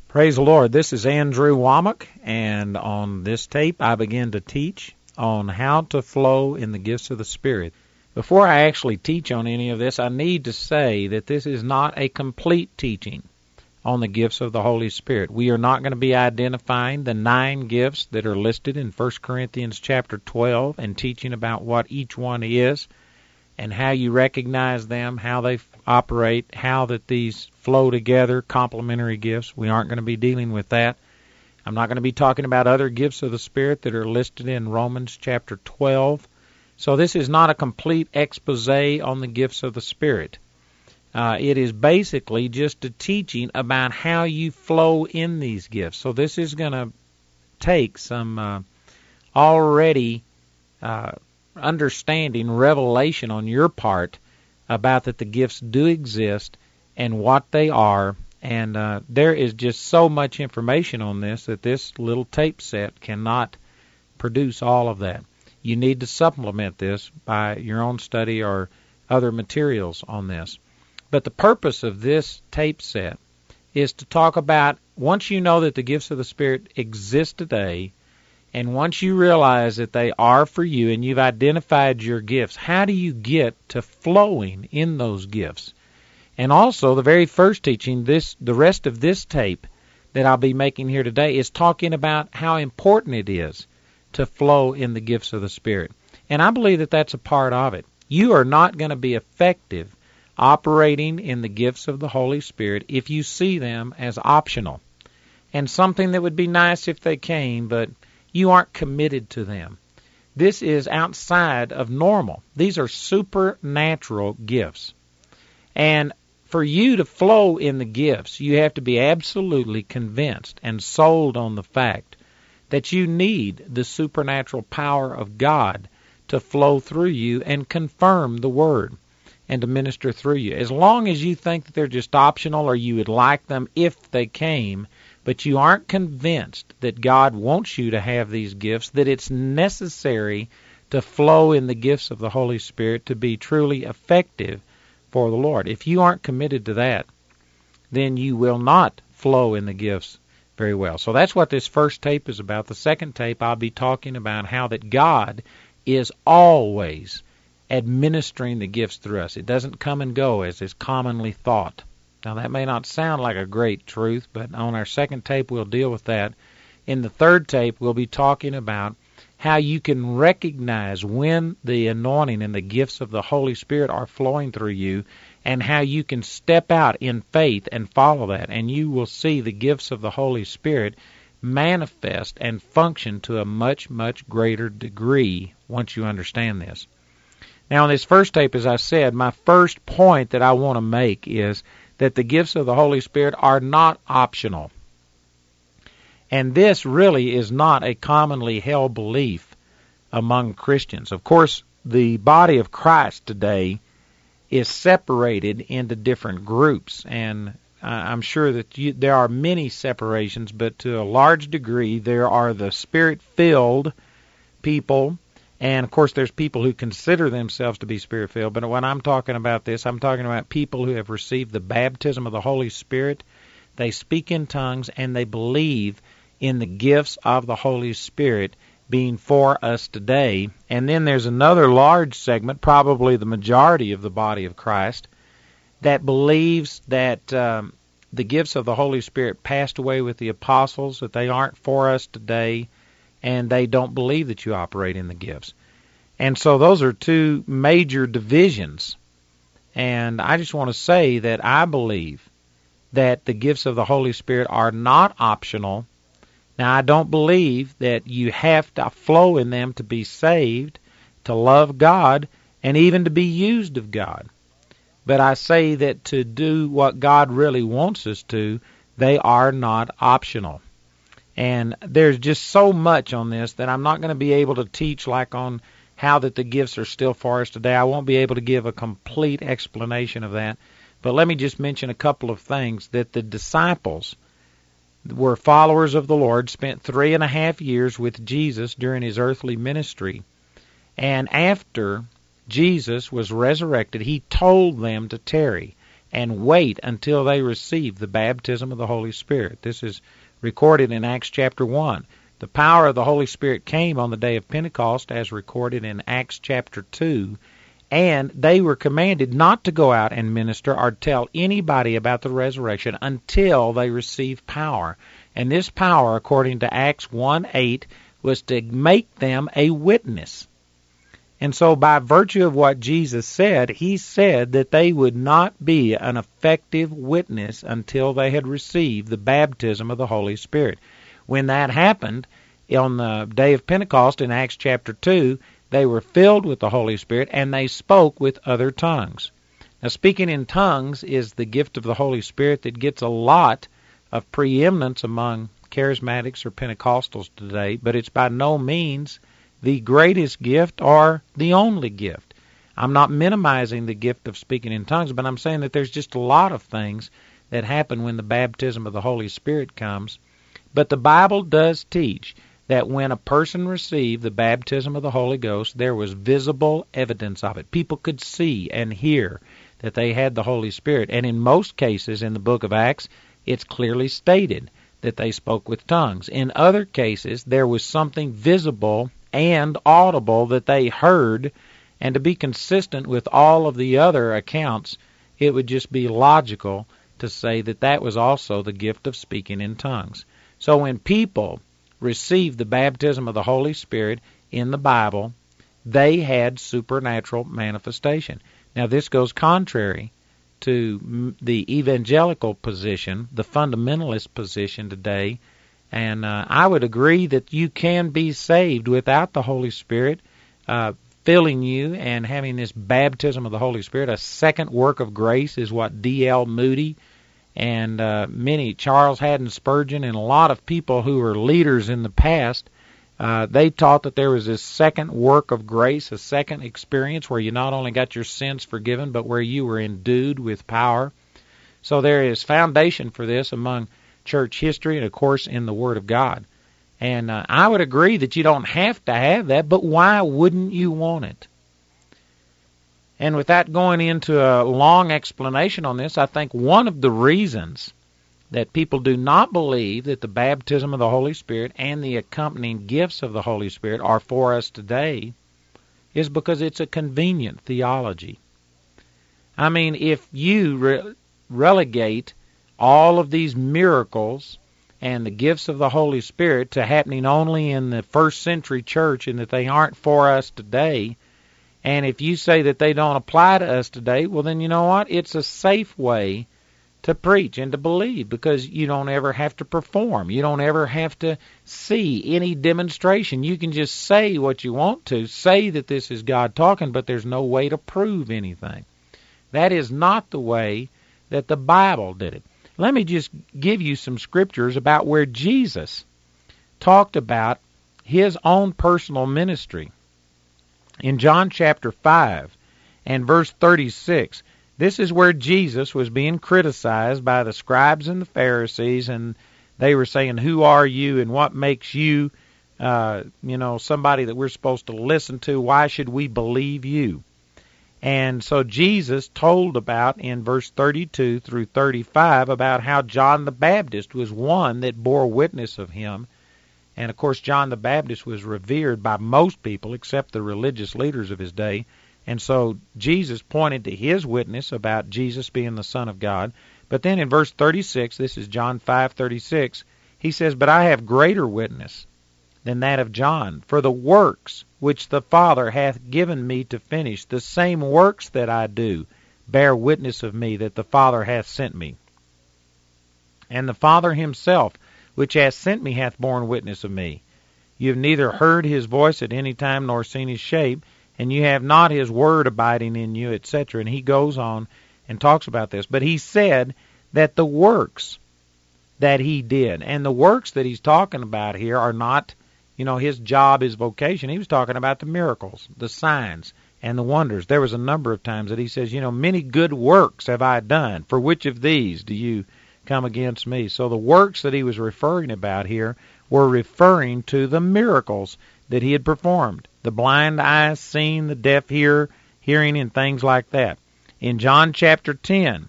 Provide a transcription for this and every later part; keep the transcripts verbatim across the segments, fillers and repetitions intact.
Praise the Lord. This is Andrew Womack, and on this tape I begin to teach on how to flow in the gifts of the Spirit. Before I actually teach on any of this, I need to say that this is not a complete teaching on the gifts of the Holy Spirit. We are not going to be identifying the nine gifts that are listed in First Corinthians chapter twelve and teaching about what each one is and how you recognize them, how they operate, how that these flow together, complementary gifts. We aren't going to be dealing with that. I'm not going to be talking about other gifts of the Spirit that are listed in Romans chapter twelve. So this is not a complete expose on the gifts of the Spirit. Uh, it is basically just a teaching about how you flow in these gifts. So this is going to take some uh, already uh, understanding, revelation on your part about that the gifts do exist and what they are. And uh, there is just so much information on this that this little tape set cannot produce all of that. You need to supplement this by your own study or other materials on this. But the purpose of this tape set is to talk about, once you know that the gifts of the Spirit exist today, and once you realize that they are for you and you've identified your gifts, how do you get to flowing in those gifts? And also, the very first teaching, this the rest of this tape that I'll be making here today is talking about how important it is to flow in the gifts of the Spirit. And I believe that that's a part of it. You are not going to be effective operating in the gifts of the Holy Spirit if you see them as optional and something that would be nice if they came, but you aren't committed to them. This is outside of normal. These are supernatural gifts. And for you to flow in the gifts, you have to be absolutely convinced and sold on the fact that you need the supernatural power of God to flow through you and confirm the Word and to minister through you. As long as you think that they're just optional or you would like them if they came, but you aren't convinced that God wants you to have these gifts, that it's necessary to flow in the gifts of the Holy Spirit to be truly effective for the Lord. If you aren't committed to that, then you will not flow in the gifts very well. So that's what this first tape is about. The second tape, I'll be talking about how that God is always administering the gifts through us. It doesn't come and go as is commonly thought. Now, that may not sound like a great truth, but on our second tape, we'll deal with that. In the third tape, we'll be talking about how you can recognize when the anointing and the gifts of the Holy Spirit are flowing through you and how you can step out in faith and follow that. And you will see the gifts of the Holy Spirit manifest and function to a much, much greater degree once you understand this. Now, in this first tape, as I said, my first point that I want to make is that the gifts of the Holy Spirit are not optional. And this really is not a commonly held belief among Christians. Of course, the body of Christ today is separated into different groups, and I'm sure that you, there are many separations, but to a large degree there are the Spirit-filled people, and of course there's people who consider themselves to be Spirit-filled, but when I'm talking about this, I'm talking about people who have received the baptism of the Holy Spirit. They speak in tongues, and they believe in the gifts of the Holy Spirit being for us today. And then there's another large segment, probably the majority of the body of Christ, that believes that um, the gifts of the Holy Spirit passed away with the apostles, that they aren't for us today, and they don't believe that you operate in the gifts. And so those are two major divisions. And I just want to say that I believe that the gifts of the Holy Spirit are not optional. Now, I don't believe that you have to flow in them to be saved, to love God, and even to be used of God. But I say that to do what God really wants us to, they are not optional. And there's just so much on this that I'm not going to be able to teach like on how that the gifts are still for us today. I won't be able to give a complete explanation of that. But let me just mention a couple of things. That the disciples were followers of the Lord, spent three and a half years with Jesus during his earthly ministry. And after Jesus was resurrected, he told them to tarry. and wait until they receive the baptism of the Holy Spirit. This is recorded in Acts chapter one. The power of the Holy Spirit came on the day of Pentecost, as recorded in Acts chapter two, and they were commanded not to go out and minister or tell anybody about the resurrection until they received power. And this power, according to Acts one eight, was to make them a witness. And so by virtue of what Jesus said, he said that they would not be an effective witness until they had received the baptism of the Holy Spirit. When that happened, on the day of Pentecost in Acts chapter two, they were filled with the Holy Spirit and they spoke with other tongues. Now, speaking in tongues is the gift of the Holy Spirit that gets a lot of preeminence among charismatics or Pentecostals today, but it's by no means the greatest gift or the only gift. I'm not minimizing the gift of speaking in tongues, but I'm saying that there's just a lot of things that happen when the baptism of the Holy Spirit comes. But the Bible does teach that when a person received the baptism of the Holy Ghost, there was visible evidence of it. People could see and hear that they had the Holy Spirit. And in most cases in the book of Acts, it's clearly stated that they spoke with tongues. In other cases, there was something visible and audible that they heard, and to be consistent with all of the other accounts, it would just be logical to say that that was also the gift of speaking in tongues. So when people received the baptism of the Holy Spirit in the Bible, they had supernatural manifestation. Now this goes contrary to the evangelical position, the fundamentalist position today, and uh, I would agree that you can be saved without the Holy Spirit uh, filling you and having this baptism of the Holy Spirit. A second work of grace is what D L Moody and uh, many, Charles Haddon Spurgeon, and a lot of people who were leaders in the past, uh, they taught that there was this second work of grace, a second experience where you not only got your sins forgiven, but where you were endued with power. So there is foundation for this among church history and, of course, in the Word of God. And uh, I would agree that you don't have to have that, but why wouldn't you want it? And without going into a long explanation on this, I think one of the reasons that people do not believe that the baptism of the Holy Spirit and the accompanying gifts of the Holy Spirit are for us today is because it's a convenient theology. I mean, if you re- relegate all of these miracles and the gifts of the Holy Spirit to happening only in the first century church and that they aren't for us today, and if you say that they don't apply to us today, well then you know what? It's a safe way to preach and to believe because you don't ever have to perform. You don't ever have to see any demonstration. You can just say what you want to, say that this is God talking, but there's no way to prove anything. That is not the way that the Bible did it. Let me just give you some scriptures about where Jesus talked about his own personal ministry. In John chapter five and verse thirty-six, this is where Jesus was being criticized by the scribes and the Pharisees, and they were saying, who are you and what makes you, uh, you know, somebody that we're supposed to listen to? Why should we believe you? And so Jesus told about in verse thirty-two through thirty-five about how John the Baptist was one that bore witness of him. And, of course, John the Baptist was revered by most people except the religious leaders of his day. And so Jesus pointed to his witness about Jesus being the Son of God. But then in verse thirty-six, this is John five thirty-six, he says, but I have greater witness than that of John, for the works which the Father hath given me to finish, the same works that I do, bear witness of me that the Father hath sent me. And the Father himself, which hath sent me, hath borne witness of me. You have neither heard his voice at any time nor seen his shape, and you have not his word abiding in you, et cetera. And he goes on and talks about this. But he said that the works that he did, and the works that he's talking about here are not, you know, his job, his vocation. He was talking about the miracles, the signs, and the wonders. There was a number of times that he says, you know, many good works have I done. For which of these do you come against me? So the works that he was referring about here were referring to the miracles that he had performed. The blind eyes seeing, the deaf hear, hearing, and things like that. In John chapter ten,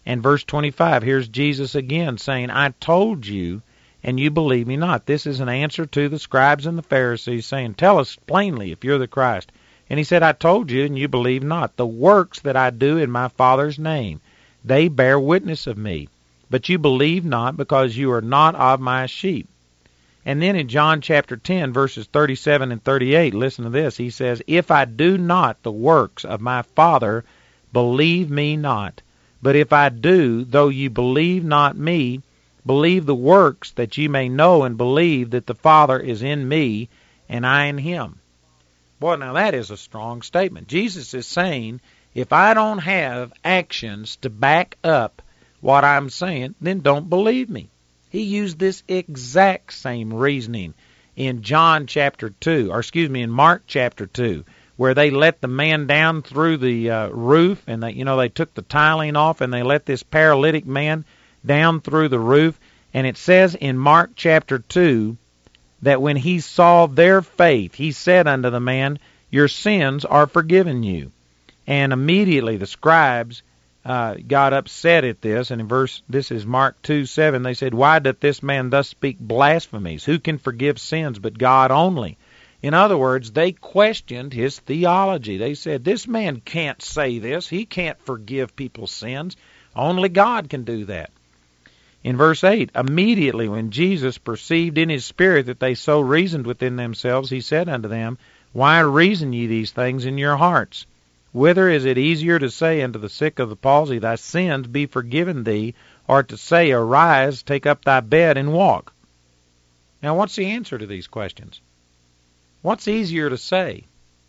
And verse twenty-five, here's Jesus again saying, I told you, and you believe me not. This is an answer to the scribes and the Pharisees saying, tell us plainly if you're the Christ. And he said, I told you, and you believe not. The works that I do in my Father's name, they bear witness of me. But you believe not, because you are not of my sheep. And then in John chapter ten, verses thirty-seven and thirty-eight, listen to this. He says, if I do not the works of my Father, believe me not. But if I do, though you believe not me, believe the works, that ye may know and believe that the Father is in me, and I in him. Boy, now that is a strong statement. Jesus is saying, if I don't have actions to back up what I'm saying, then don't believe me. He used this exact same reasoning in John chapter two, or excuse me, in Mark chapter two, where they let the man down through the uh, roof, and they, you know, they took the tiling off, and they let this paralytic man down through the roof. And it says in Mark chapter two that when he saw their faith, he said unto the man, your sins are forgiven you. And immediately the scribes uh, got upset at this. And in verse, this is Mark two seven, they said, why doth this man thus speak blasphemies? Who can forgive sins but God only? In other words, they questioned his theology. They said, this man can't say this. He can't forgive people's sins. Only God can do that. In verse eight, immediately when Jesus perceived in his spirit that they so reasoned within themselves, he said unto them, why reason ye these things in your hearts? Whither is it easier to say unto the sick of the palsy, thy sins be forgiven thee, or to say, arise, take up thy bed, and walk? Now, what's the answer to these questions? What's easier to say?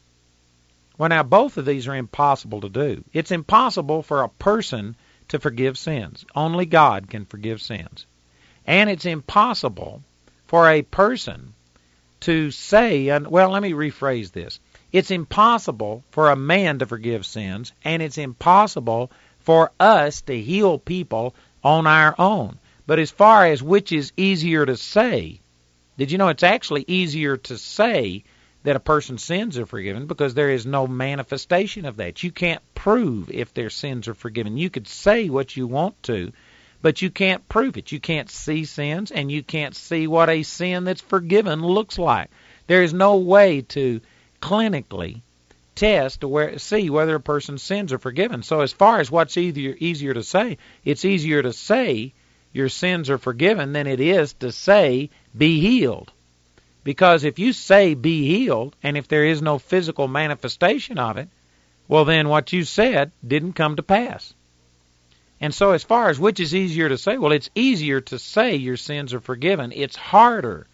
Well, now, both of these are impossible to do. It's impossible for a person to forgive sins. Only God can forgive sins. And it's impossible for a person to say, and well, let me rephrase this. It's impossible for a man to forgive sins, and it's impossible for us to heal people on our own. But as far as which is easier to say, did you know it's actually easier to say that a person's sins are forgiven, because there is no manifestation of that. You can't prove if their sins are forgiven. You could say what you want to, but you can't prove it. You can't see sins, and you can't see what a sin that's forgiven looks like. There is no way to clinically test to where, see whether a person's sins are forgiven. So as far as what's easier, easier to say, it's easier to say your sins are forgiven than it is to say be healed. Because if you say be healed, and if there is no physical manifestation of it, well then what you said didn't come to pass. And so as far as which is easier to say, well, it's easier to say your sins are forgiven. It's harder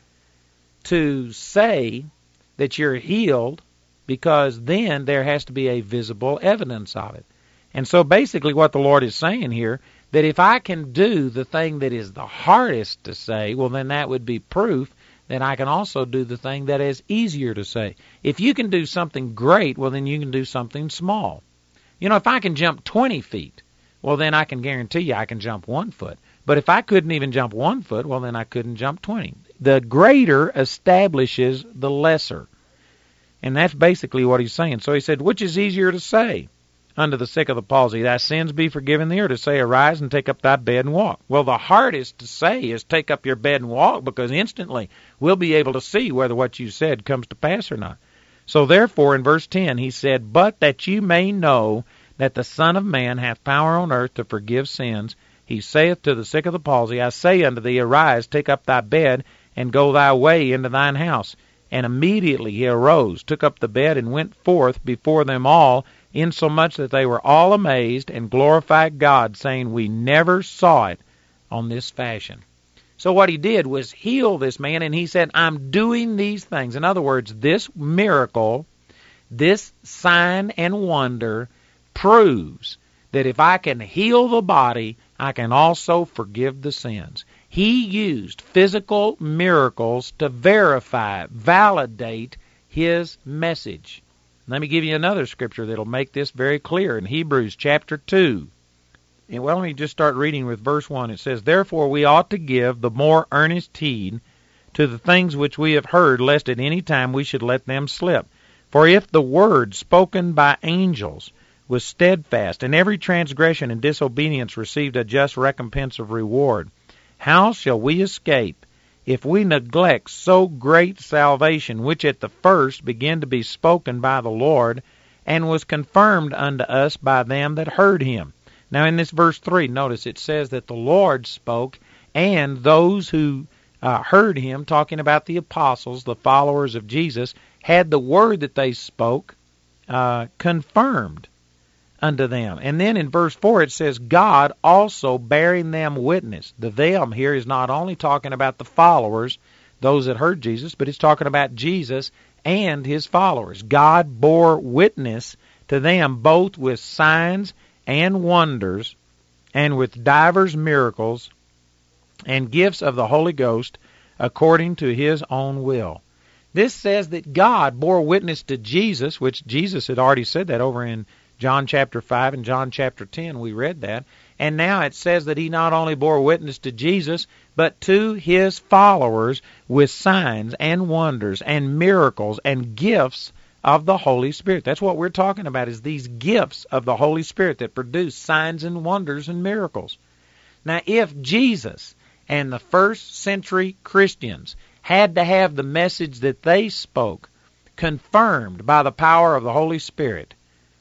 to say that you're healed, because then there has to be a visible evidence of it. And so basically what the Lord is saying here, that if I can do the thing that is the hardest to say, well then that would be proof then I can also do the thing that is easier to say. If you can do something great, well, then you can do something small. You know, if I can jump twenty feet, well, then I can guarantee you I can jump one foot. But if I couldn't even jump one foot, well, then I couldn't jump twenty. The greater establishes the lesser. And that's basically what he's saying. So he said, which is easier to say unto the sick of the palsy, thy sins be forgiven thee, or to say, arise and take up thy bed and walk? Well, the hardest to say is take up your bed and walk, because instantly we'll be able to see whether what you said comes to pass or not. So therefore, in verse ten, he said, but that you may know that the Son of Man hath power on earth to forgive sins, he saith to the sick of the palsy, I say unto thee, arise, take up thy bed, and go thy way into thine house. And immediately he arose, took up the bed, and went forth before them all, insomuch that they were all amazed, and glorified God, saying, we never saw it on this fashion. So what he did was heal this man, and he said, I'm doing these things. In other words, this miracle, this sign and wonder proves that if I can heal the body, I can also forgive the sins. He used physical miracles to verify, validate his message. Let me give you another scripture that'll make this very clear. In Hebrews chapter two. And well, let me just start reading with verse one. It says, therefore we ought to give the more earnest heed to the things which we have heard, lest at any time we should let them slip. For if the word spoken by angels was steadfast, and every transgression and disobedience received a just recompense of reward. How shall we escape if we neglect so great salvation, which at the first began to be spoken by the Lord, and was confirmed unto us by them that heard him? Now in this verse three, notice it says that the Lord spoke, and those who uh, heard him, talking about the apostles, the followers of Jesus, had the word that they spoke uh, confirmed unto them. And then in verse four it says, God also bearing them witness. The them here is not only talking about the followers, those that heard Jesus, but it's talking about Jesus and his followers. God bore witness to them both with signs and wonders, and with divers miracles and gifts of the Holy Ghost, according to his own will. This says that God bore witness to Jesus, which Jesus had already said that over in John chapter five and John chapter ten. We read that. And now it says that he not only bore witness to Jesus, but to his followers with signs and wonders and miracles and gifts of the Holy Spirit. That's what we're talking about, is these gifts of the Holy Spirit that produce signs and wonders and miracles. Now, if Jesus and the first century Christians had to have the message that they spoke confirmed by the power of the Holy Spirit,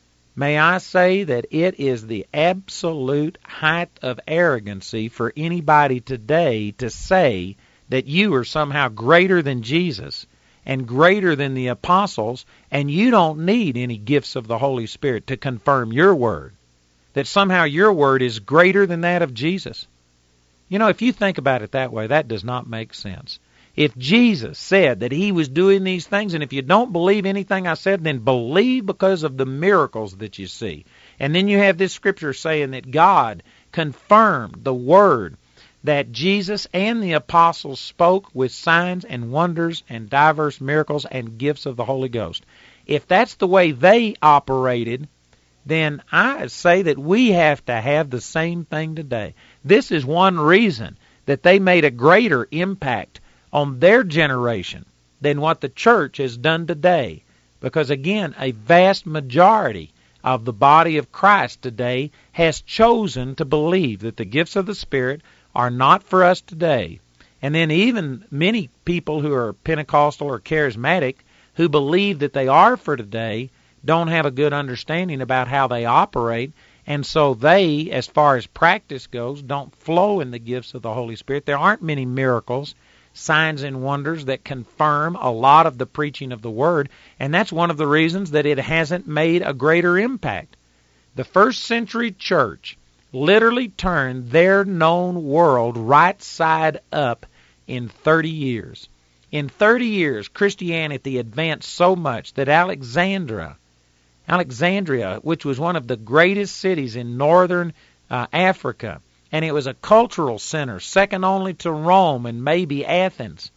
may I say that it is the absolute height of arrogancy for anybody today to say that you are somehow greater than Jesus and greater than the apostles, and you don't need any gifts of the Holy Spirit to confirm your word, that somehow your word is greater than that of Jesus. You know, if you think about it that way, that does not make sense. If Jesus said that he was doing these things, and if you don't believe anything I said, then believe because of the miracles that you see. And then you have this scripture saying that God confirmed the word that Jesus and the apostles spoke with signs and wonders and diverse miracles and gifts of the Holy Ghost. If that's the way they operated, then I say that we have to have the same thing today. This is one reason that they made a greater impact on their generation than what the church has done today. Because again, a vast majority of the body of Christ today has chosen to believe that the gifts of the Spirit are not for us today. And then even many people who are Pentecostal or charismatic who believe that they are for today don't have a good understanding about how they operate, and so they, as far as practice goes, don't flow in the gifts of the Holy Spirit. There aren't many miracles, signs and wonders that confirm a lot of the preaching of the Word, and that's one of the reasons that it hasn't made a greater impact. The first century church literally turned their known world right side up in thirty years. In thirty years, Christianity advanced so much that Alexandria, Alexandria, which was one of the greatest cities in northern uh, Africa, and it was a cultural center, second only to Rome and maybe Athens.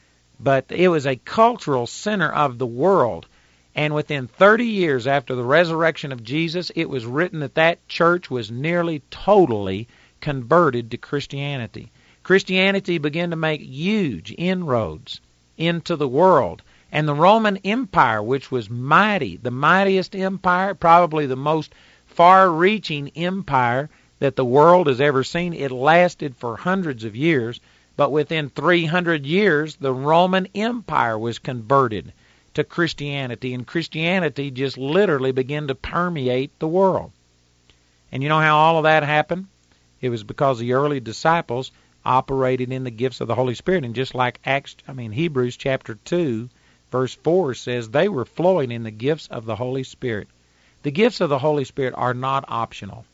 But it was a cultural center of the world. And within thirty years after the resurrection of Jesus, it was written that that church was nearly totally converted to Christianity. Christianity began to make huge inroads into the world. And the Roman Empire, which was mighty, the mightiest empire, probably the most far-reaching empire that the world has ever seen, it lasted for hundreds of years. But within three hundred years, the Roman Empire was converted to Christianity, and Christianity just literally began to permeate the world. And you know how all of that happened? It was because the early disciples operated in the gifts of the Holy Spirit. And just like Acts, I mean Hebrews chapter two, verse four says, they were flowing in the gifts of the Holy Spirit. The gifts of the Holy Spirit are not optional.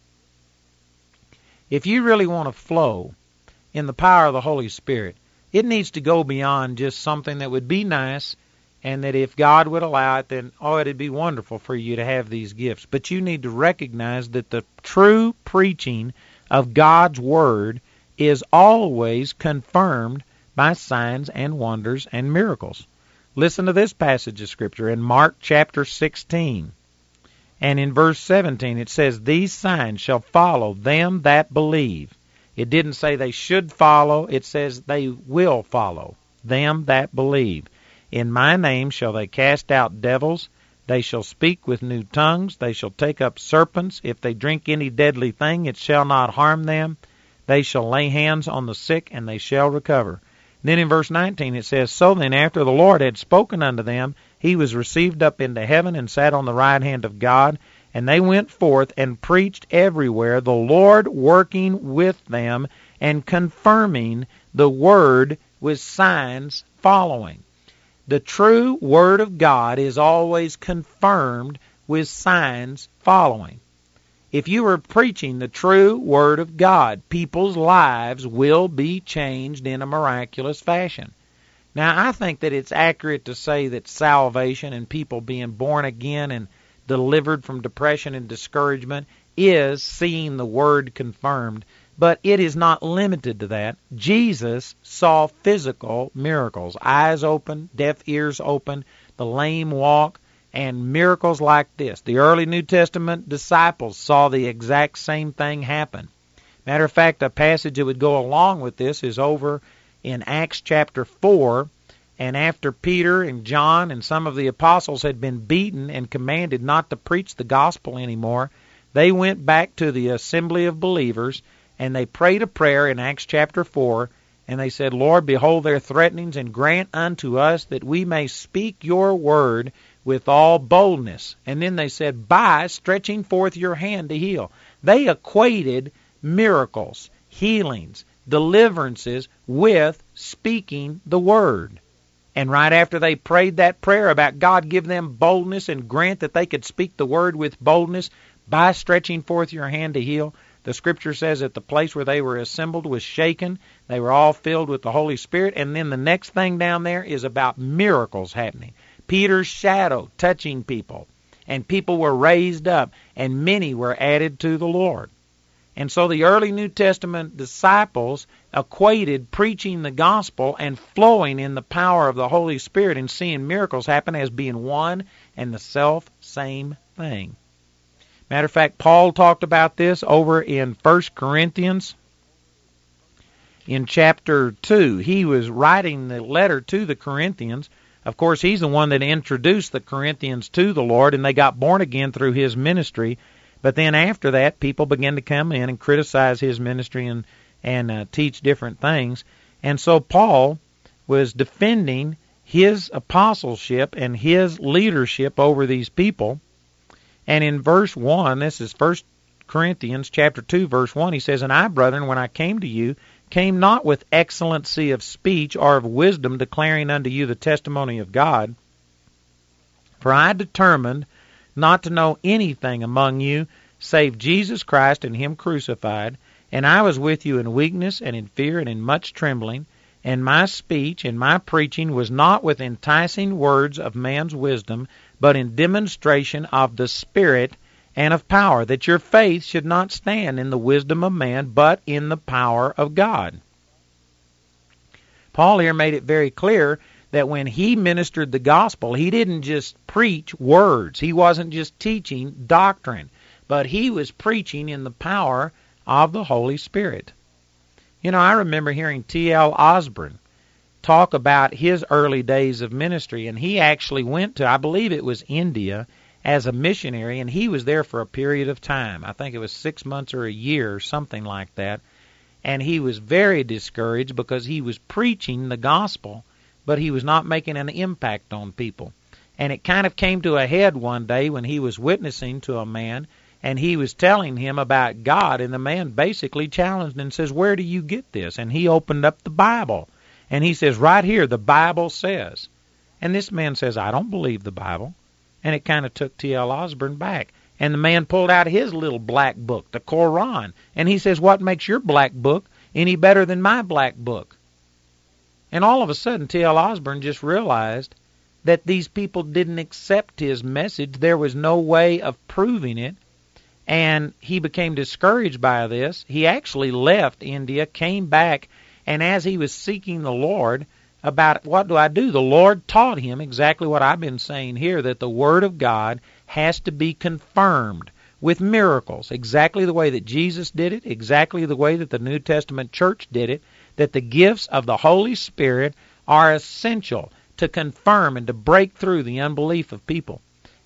If you really want to flow in the power of the Holy Spirit, it needs to go beyond just something that would be nice, and that if God would allow it, then, oh, it'd be wonderful for you to have these gifts. But you need to recognize that the true preaching of God's Word is always confirmed by signs and wonders and miracles. Listen to this passage of Scripture in Mark chapter sixteen. And in verse seventeen it says, these signs shall follow them that believe. It didn't say they should follow. It says they will follow them that believe. In my name shall they cast out devils. They shall speak with new tongues. They shall take up serpents. If they drink any deadly thing, it shall not harm them. They shall lay hands on the sick, and they shall recover. Then in verse nineteen it says, So then after the Lord had spoken unto them, he was received up into heaven and sat on the right hand of God. And they went forth and preached everywhere, the Lord working with them and confirming the word with signs following. The true word of God is always confirmed with signs following. If you are preaching the true word of God, people's lives will be changed in a miraculous fashion. Now, I think that it's accurate to say that salvation and people being born again and delivered from depression and discouragement is seeing the word confirmed, but it is not limited to that. Jesus saw physical miracles, eyes open, deaf ears open, the lame walk, and miracles like this. The early New Testament disciples saw the exact same thing happen. Matter of fact, a passage that would go along with this is over in Acts chapter four, and after Peter and John and some of the apostles had been beaten and commanded not to preach the gospel anymore, they went back to the assembly of believers, and they prayed a prayer in Acts chapter four, and they said, Lord, behold their threatenings, and grant unto us that we may speak your word with all boldness. And then they said, by stretching forth your hand to heal. They equated miracles, healings, deliverances with speaking the word. And right after they prayed that prayer about God give them boldness and grant that they could speak the word with boldness by stretching forth your hand to heal, the Scripture says that the place where they were assembled was shaken. They were all filled with the Holy Spirit. And then the next thing down there is about miracles happening. Peter's shadow touching people. And people were raised up. And many were added to the Lord. And so the early New Testament disciples equated preaching the gospel and flowing in the power of the Holy Spirit and seeing miracles happen as being one and the self-same thing. Matter of fact, Paul talked about this over in First Corinthians in chapter two. He was writing the letter to the Corinthians. Of course, he's the one that introduced the Corinthians to the Lord, and they got born again through his ministry. But then after that, people began to come in and criticize his ministry and, and uh, teach different things. And so Paul was defending his apostleship and his leadership over these people. And in verse one, this is First Corinthians chapter two, verse one, he says, And I, brethren, when I came to you, came not with excellency of speech or of wisdom, declaring unto you the testimony of God. For I determined not to know anything among you save Jesus Christ and him crucified. And I was with you in weakness and in fear and in much trembling. And my speech and my preaching was not with enticing words of man's wisdom, but in demonstration of the Spirit and of power, that your faith should not stand in the wisdom of man, but in the power of God. Paul here made it very clear that when he ministered the gospel, he didn't just preach words. He wasn't just teaching doctrine, but he was preaching in the power of the Holy Spirit. You know, I remember hearing T L Osborne talk about his early days of ministry, and he actually went to, I believe it was India, as a missionary, and he was there for a period of time. I think it was six months or a year or something like that. And he was very discouraged because he was preaching the gospel, but he was not making an impact on people. And it kind of came to a head one day when he was witnessing to a man, and he was telling him about God, and the man basically challenged and says, where do you get this? And he opened up the Bible, and he says, right here, the Bible says. And this man says, I don't believe the Bible. And it kind of took T L Osborne back. And the man pulled out his little black book, the Quran, and he says, what makes your black book any better than my black book? And all of a sudden, T L Osborne just realized that these people didn't accept his message. There was no way of proving it. And he became discouraged by this. He actually left India, came back, and as he was seeking the Lord about what do I do, the Lord taught him exactly what I've been saying here, that the Word of God has to be confirmed with miracles, exactly the way that Jesus did it, exactly the way that the New Testament church did it, that the gifts of the Holy Spirit are essential to confirm and to break through the unbelief of people.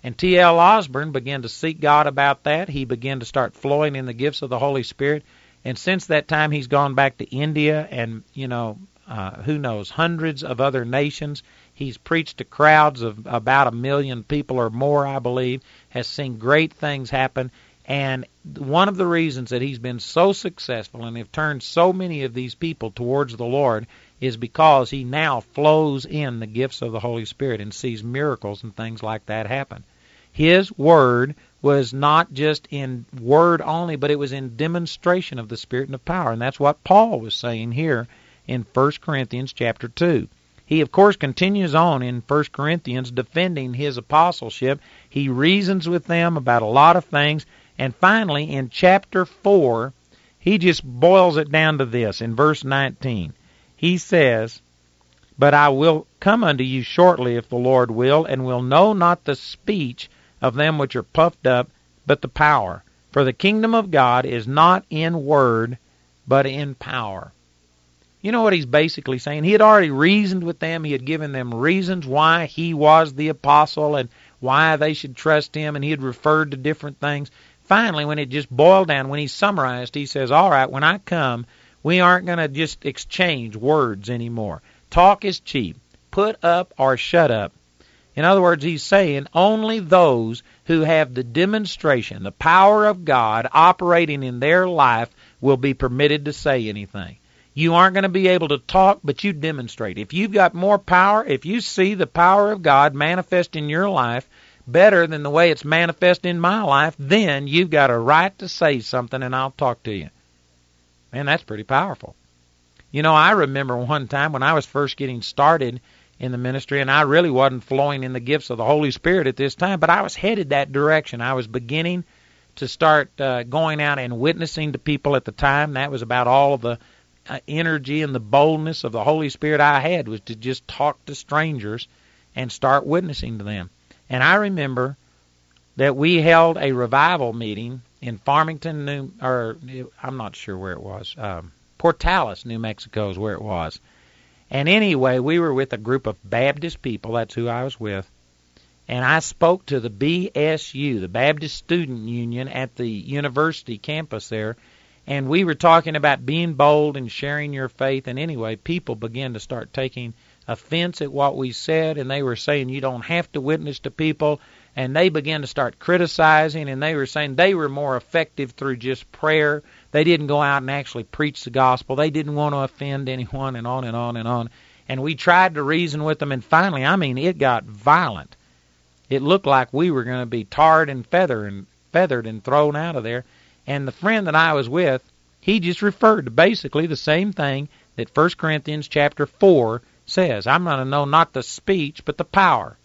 And T L Osborne began to seek God about that. He began to start flowing in the gifts of the Holy Spirit. And since that time, he's gone back to India and, you know, uh, who knows, hundreds of other nations. He's preached to crowds of about a million people or more, I believe, has seen great things happen. And one of the reasons that he's been so successful and have turned so many of these people towards the Lord is because he now flows in the gifts of the Holy Spirit and sees miracles and things like that happen. His word was not just in word only, but it was in demonstration of the Spirit and of power. And that's what Paul was saying here in First Corinthians chapter two. He, of course, continues on in First Corinthians defending his apostleship. He reasons with them about a lot of things. And finally, in chapter four, he just boils it down to this. In verse nineteen, he says, "But I will come unto you shortly, if the Lord will, and will know not the speech of them which are puffed up, but the power. For the kingdom of God is not in word, but in power." You know what he's basically saying? He had already reasoned with them. He had given them reasons why he was the apostle and why they should trust him, and he had referred to different things. Finally, when it just boiled down, when he summarized, he says, all right, when I come, we aren't going to just exchange words anymore. Talk is cheap. Put up or shut up. In other words, he's saying only those who have the demonstration, the power of God operating in their life will be permitted to say anything. You aren't going to be able to talk, but you demonstrate. If you've got more power, if you see the power of God manifest in your life better than the way it's manifest in my life, then you've got a right to say something and I'll talk to you. Man, that's pretty powerful. You know, I remember one time when I was first getting started in the ministry, and I really wasn't flowing in the gifts of the Holy Spirit at this time, but I was headed that direction. I was beginning to start uh, going out and witnessing to people at the time. That was about all of the uh, energy and the boldness of the Holy Spirit I had, was to just talk to strangers and start witnessing to them. And I remember that we held a revival meeting in Farmington, New, or I'm not sure where it was. Um, Portales, New Mexico is where it was. And anyway, we were with a group of Baptist people. That's who I was with. And I spoke to the B S U, the Baptist Student Union, at the university campus there. And we were talking about being bold and sharing your faith. And anyway, people began to start taking offense at what we said. And they were saying you don't have to witness to people. And they began to start criticizing. And they were saying they were more effective through just prayer. They didn't go out and actually preach the gospel. They didn't want to offend anyone, and on and on and on. And we tried to reason with them. And finally, I mean, it got violent. It looked like we were going to be tarred and feathered and feathered and thrown out of there. And the friend that I was with, he just referred to basically the same thing that First Corinthians chapter four says. I'm going to know not the speech, but the power.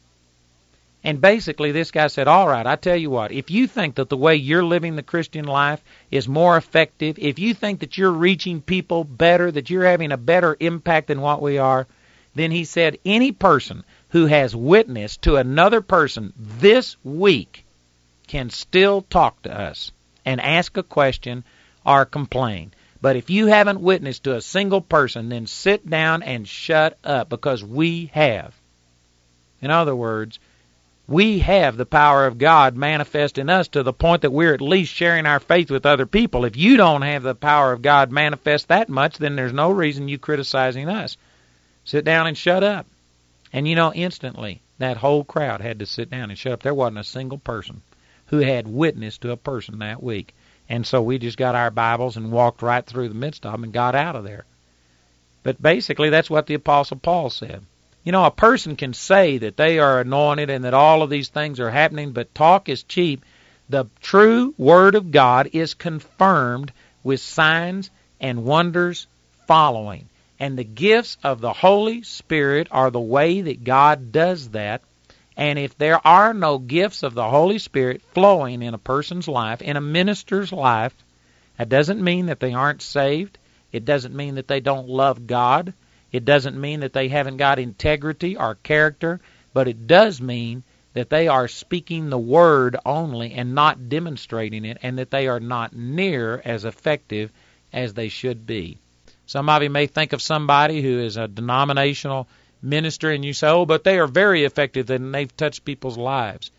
And basically this guy said, all right, I tell you what, if you think that the way you're living the Christian life is more effective, if you think that you're reaching people better, that you're having a better impact than what we are, then he said any person who has witnessed to another person this week can still talk to us and ask a question or complain. But if you haven't witnessed to a single person, then sit down and shut up, because we have. In other words, we have the power of God manifest in us to the point that we're at least sharing our faith with other people. If you don't have the power of God manifest that much, then there's no reason you criticizing us. Sit down and shut up. And you know, instantly, that whole crowd had to sit down and shut up. There wasn't a single person who had witnessed to a person that week. And so we just got our Bibles and walked right through the midst of them and got out of there. But basically, that's what the Apostle Paul said. You know, a person can say that they are anointed and that all of these things are happening, but talk is cheap. The true Word of God is confirmed with signs and wonders following. And the gifts of the Holy Spirit are the way that God does that. And if there are no gifts of the Holy Spirit flowing in a person's life, in a minister's life, that doesn't mean that they aren't saved. It doesn't mean that they don't love God. It doesn't mean that they haven't got integrity or character. But it does mean that they are speaking the Word only and not demonstrating it, and that they are not near as effective as they should be. Some of you may think of somebody who is a denominational minister, and you say, oh, but they are very effective and they've touched people's lives.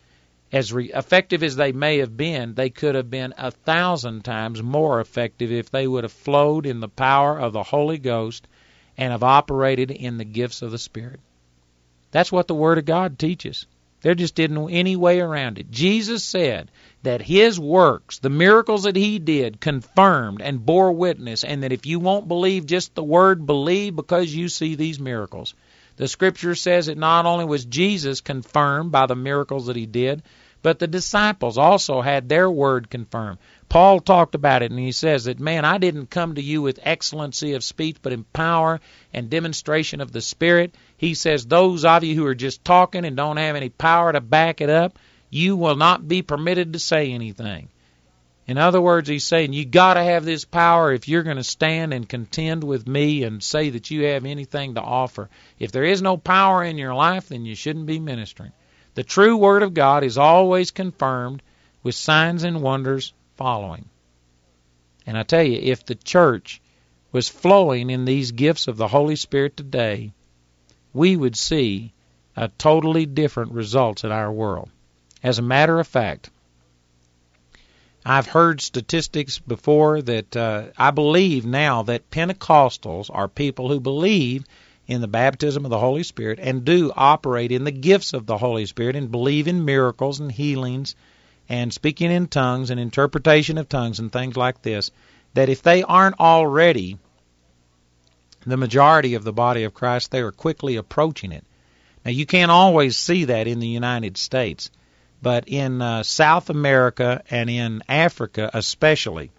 As re- effective as they may have been, they could have been a thousand times more effective if they would have flowed in the power of the Holy Ghost and have operated in the gifts of the Spirit. That's what the Word of God teaches. There just isn't any way around it. Jesus said that His works, the miracles that He did, confirmed and bore witness, and that if you won't believe just the Word, believe because you see these miracles. The Scripture says that not only was Jesus confirmed by the miracles that He did, but the disciples also had their word confirmed. Paul talked about it, and he says that, man, I didn't come to you with excellency of speech, but in power and demonstration of the Spirit. He says, those of you who are just talking and don't have any power to back it up, you will not be permitted to say anything. In other words, he's saying, you got to have this power if you're going to stand and contend with me and say that you have anything to offer. If there is no power in your life, then you shouldn't be ministering. The true Word of God is always confirmed with signs and wonders following. And I tell you, if the church was flowing in these gifts of the Holy Spirit today, we would see a totally different results in our world. As a matter of fact, I've heard statistics before that uh, I believe now that Pentecostals are people who believe in the baptism of the Holy Spirit and do operate in the gifts of the Holy Spirit and believe in miracles and healings and speaking in tongues and interpretation of tongues and things like this, that if they aren't already the majority of the body of Christ, they are quickly approaching it. Now, you can't always see that in the United States, but in uh, South America and in Africa especially,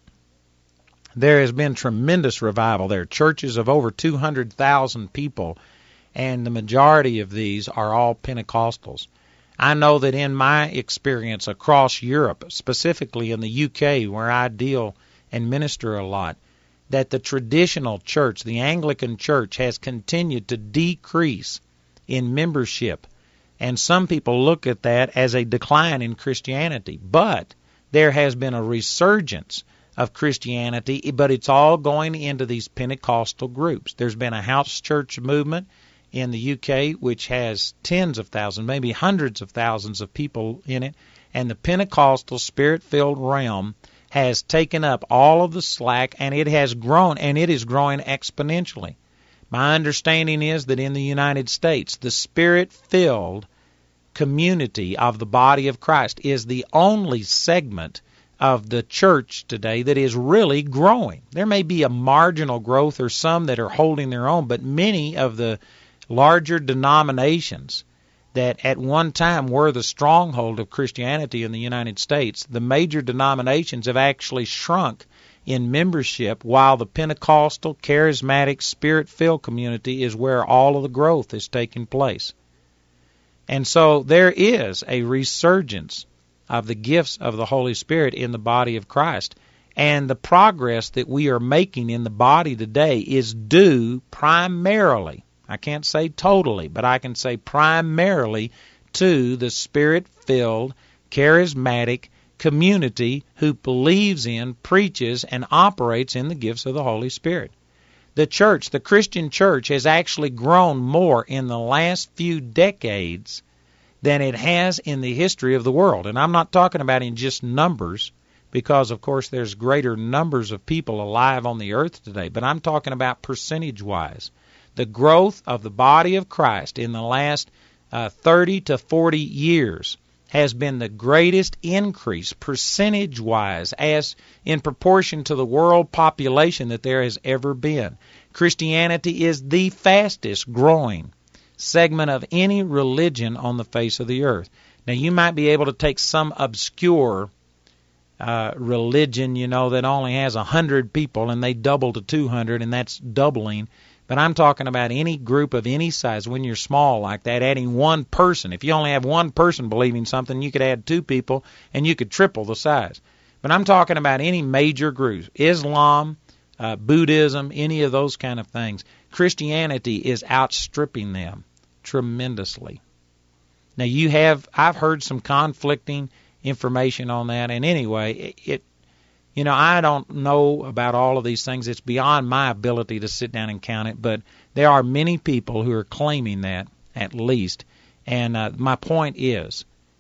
there has been tremendous revival. There are churches of over two hundred thousand people, and the majority of these are all Pentecostals. I know that in my experience across Europe, specifically in the U K, where I deal and minister a lot, that the traditional church, the Anglican church, has continued to decrease in membership. And some people look at that as a decline in Christianity. But there has been a resurgence of Christianity, but it's all going into these Pentecostal groups. There's been a house church movement in the U K which has tens of thousands, maybe hundreds of thousands of people in it, and the Pentecostal Spirit-filled realm has taken up all of the slack, and it has grown, and it is growing exponentially. My understanding is that in the United States, the Spirit-filled community of the body of Christ is the only segment of the church today that is really growing. There may be a marginal growth or some that are holding their own, but many of the larger denominations that at one time were the stronghold of Christianity in the United States, the major denominations have actually shrunk in membership, while the Pentecostal, charismatic, Spirit-filled community is where all of the growth is taking place. And so there is a resurgence of the gifts of the Holy Spirit in the body of Christ. And the progress that we are making in the body today is due primarily, I can't say totally, but I can say primarily to the Spirit-filled, charismatic community who believes in, preaches, and operates in the gifts of the Holy Spirit. The church, the Christian church, has actually grown more in the last few decades than it has in the history of the world. And I'm not talking about in just numbers, because, of course, there's greater numbers of people alive on the earth today, but I'm talking about percentage-wise. The growth of the body of Christ in the last uh, thirty to forty years has been the greatest increase percentage-wise as in proportion to the world population that there has ever been. Christianity is the fastest growing segment of any religion on the face of the earth. Now, you might be able to take some obscure uh, religion, you know, that only has one hundred people and they double to two hundred, and that's doubling. But I'm talking about any group of any size. When you're small like that, adding one person. If you only have one person believing something, you could add two people, and you could triple the size. But I'm talking about any major groups. Islam, uh, Buddhism, any of those kind of things. Christianity is outstripping them tremendously. Now, you have, I've heard some conflicting information on that. And anyway, it, it You know, I don't know about all of these things. It's beyond my ability to sit down and count it, but there are many people who are claiming that, at least. And uh, my point is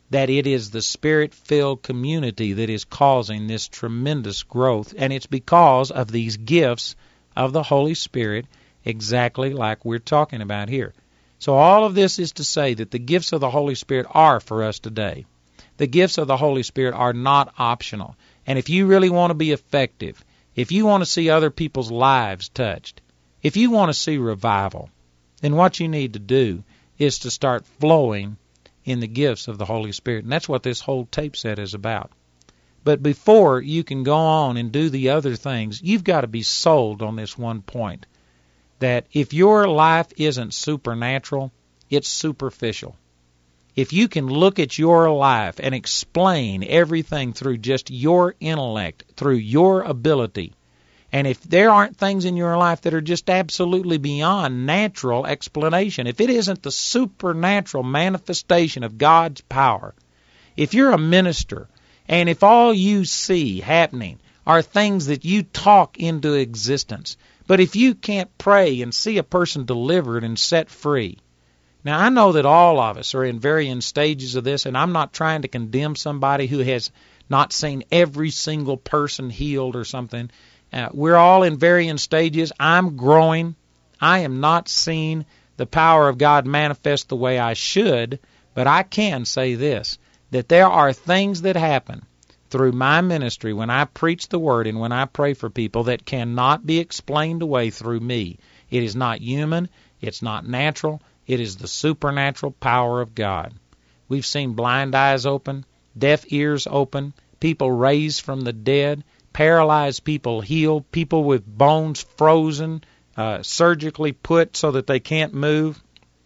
that it is the Spirit-filled community that is causing this tremendous growth, and it's because of these gifts of the Holy Spirit, exactly like we're talking about here. So all of this is to say that the gifts of the Holy Spirit are for us today. The gifts of the Holy Spirit are not optional. And if you really want to be effective, if you want to see other people's lives touched, if you want to see revival, then what you need to do is to start flowing in the gifts of the Holy Spirit. And that's what this whole tape set is about. But before you can go on and do the other things, you've got to be sold on this one point, that if your life isn't supernatural, it's superficial. If you can look at your life and explain everything through just your intellect, through your ability, and if there aren't things in your life that are just absolutely beyond natural explanation, if it isn't the supernatural manifestation of God's power, if you're a minister, and if all you see happening are things that you talk into existence, but if you can't pray and see a person delivered and set free. Now, I know that all of us are in varying stages of this, and I'm not trying to condemn somebody who has not seen every single person healed or something. Uh, we're all in varying stages. I'm growing. I am not seeing the power of God manifest the way I should, but I can say this, that there are things that happen through my ministry when I preach the Word and when I pray for people that cannot be explained away through me. It is not human. It's not natural. It is the supernatural power of God. We've seen blind eyes open, deaf ears open, people raised from the dead, paralyzed people healed, people with bones frozen, uh, surgically put so that they can't move,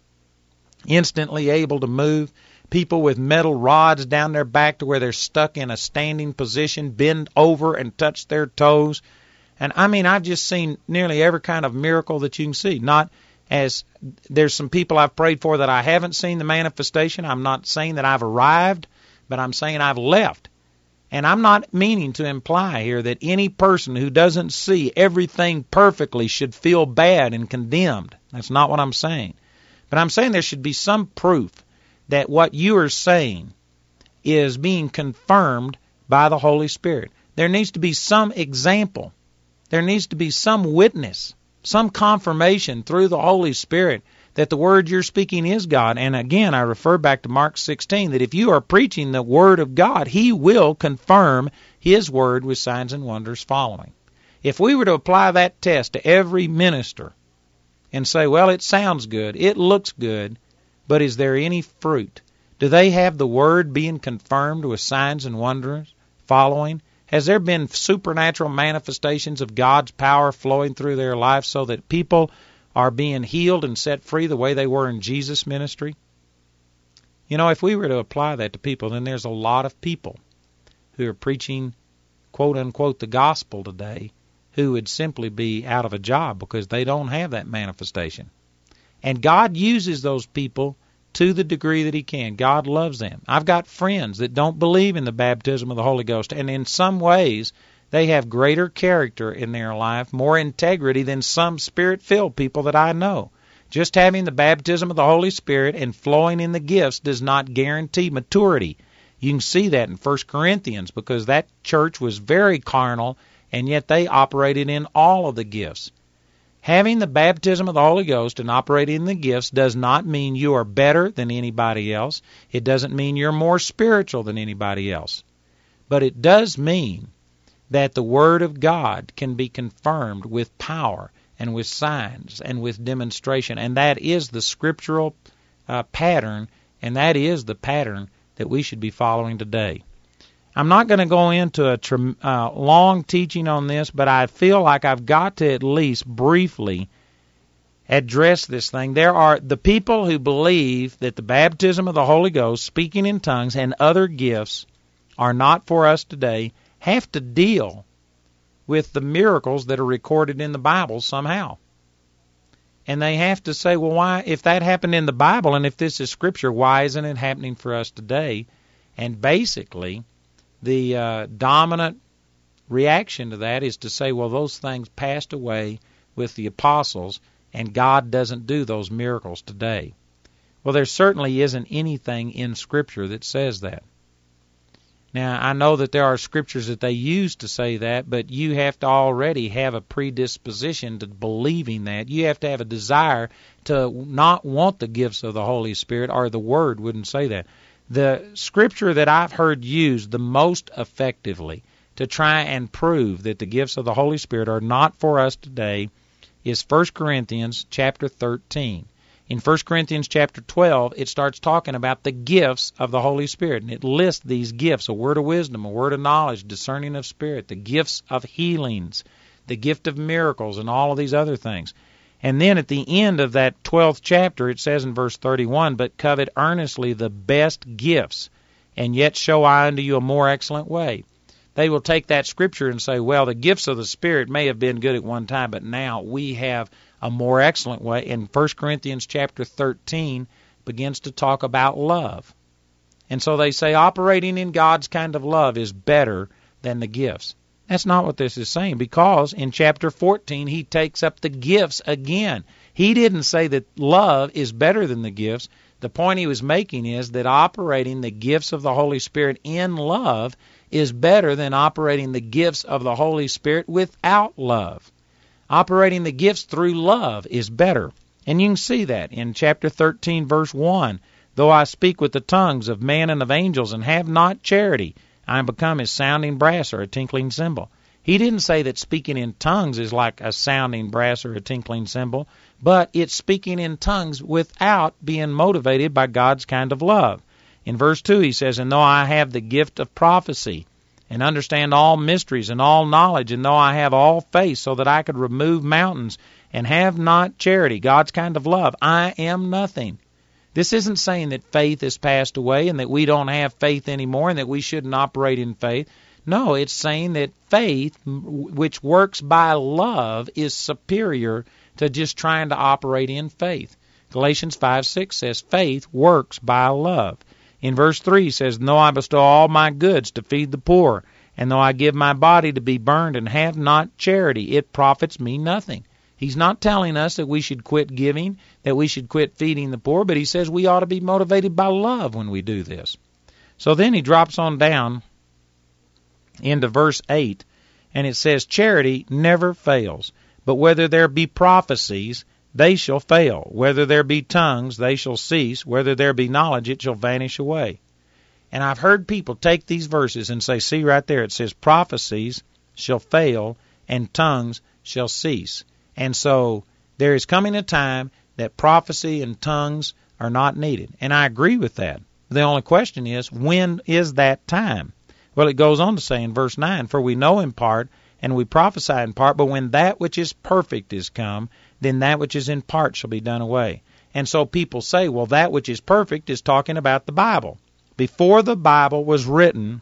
instantly able to move, people with metal rods down their back to where they're stuck in a standing position, bend over and touch their toes. And I mean, I've just seen nearly every kind of miracle that you can see. Not as there's some people I've prayed for that I haven't seen the manifestation. I'm not saying that I've arrived, but I'm saying I've left. And I'm not meaning to imply here that any person who doesn't see everything perfectly should feel bad and condemned. That's not what I'm saying. But I'm saying there should be some proof that what you are saying is being confirmed by the Holy Spirit. There needs to be some example. There needs to be some witness, some confirmation through the Holy Spirit that the word you're speaking is God. And again, I refer back to Mark sixteen, that if you are preaching the word of God, He will confirm His word with signs and wonders following. If we were to apply that test to every minister and say, well, it sounds good, it looks good, but is there any fruit? Do they have the word being confirmed with signs and wonders following? Has there been supernatural manifestations of God's power flowing through their life so that people are being healed and set free the way they were in Jesus' ministry? You know, if we were to apply that to people, then there's a lot of people who are preaching, quote-unquote, the gospel today who would simply be out of a job because they don't have that manifestation. And God uses those people to the degree that He can. God loves them. I've got friends that don't believe in the baptism of the Holy Ghost, and in some ways they have greater character in their life, more integrity than some Spirit-filled people that I know. Just having the baptism of the Holy Spirit and flowing in the gifts does not guarantee maturity. You can see that in First Corinthians because that church was very carnal, and yet they operated in all of the gifts. Having the baptism of the Holy Ghost and operating in the gifts does not mean you are better than anybody else. It doesn't mean you're more spiritual than anybody else. But it does mean that the Word of God can be confirmed with power and with signs and with demonstration. And that is the scriptural uh, pattern, and that is the pattern that we should be following today. I'm not going to go into a tr- uh, long teaching on this, but I feel like I've got to at least briefly address this thing. There are the people who believe that the baptism of the Holy Ghost, speaking in tongues, and other gifts are not for us today, have to deal with the miracles that are recorded in the Bible somehow. And they have to say, well, why, if that happened in the Bible and if this is Scripture, why isn't it happening for us today? And basically, the uh, dominant reaction to that is to say, well, those things passed away with the apostles, and God doesn't do those miracles today. Well, there certainly isn't anything in Scripture that says that. Now, I know that there are scriptures that they use to say that, but you have to already have a predisposition to believing that. You have to have a desire to not want the gifts of the Holy Spirit, or the Word wouldn't say that. The scripture that I've heard used the most effectively to try and prove that the gifts of the Holy Spirit are not for us today is First Corinthians chapter thirteen. In First Corinthians chapter twelve, it starts talking about the gifts of the Holy Spirit, and it lists these gifts: a word of wisdom, a word of knowledge, discerning of spirit, the gifts of healings, the gift of miracles, and all of these other things. And then at the end of that twelfth chapter, it says in verse thirty-one, "But covet earnestly the best gifts, and yet show I unto you a more excellent way." They will take that scripture and say, well, the gifts of the Spirit may have been good at one time, but now we have a more excellent way. And First Corinthians chapter thirteen begins to talk about love. And so they say operating in God's kind of love is better than the gifts. That's not what this is saying, because in chapter fourteen he takes up the gifts again. He didn't say that love is better than the gifts. The point he was making is that operating the gifts of the Holy Spirit in love is better than operating the gifts of the Holy Spirit without love. Operating the gifts through love is better. And you can see that in chapter thirteen, verse one. "Though I speak with the tongues of men and of angels and have not charity, I am become as sounding brass or a tinkling cymbal." He didn't say that speaking in tongues is like a sounding brass or a tinkling cymbal, but it's speaking in tongues without being motivated by God's kind of love. In verse two he says, "And though I have the gift of prophecy, and understand all mysteries and all knowledge, and though I have all faith so that I could remove mountains, and have not charity," God's kind of love, "I am nothing." This isn't saying that faith has passed away and that we don't have faith anymore and that we shouldn't operate in faith. No, it's saying that faith, which works by love, is superior to just trying to operate in faith. Galatians five six says faith works by love. In verse three it says, "Though I bestow all my goods to feed the poor, and though I give my body to be burned and have not charity, it profits me nothing." He's not telling us that we should quit giving, that we should quit feeding the poor, but he says we ought to be motivated by love when we do this. So then he drops on down into verse eight, and it says, "Charity never fails, but whether there be prophecies, they shall fail. Whether there be tongues, they shall cease. Whether there be knowledge, it shall vanish away." And I've heard people take these verses and say, see right there, it says prophecies shall fail and tongues shall cease. And so there is coming a time that prophecy and tongues are not needed. And I agree with that. The only question is, when is that time? Well, it goes on to say in verse nine, "For we know in part, and we prophesy in part, but when that which is perfect is come, then that which is in part shall be done away." And so people say, well, that which is perfect is talking about the Bible. Before the Bible was written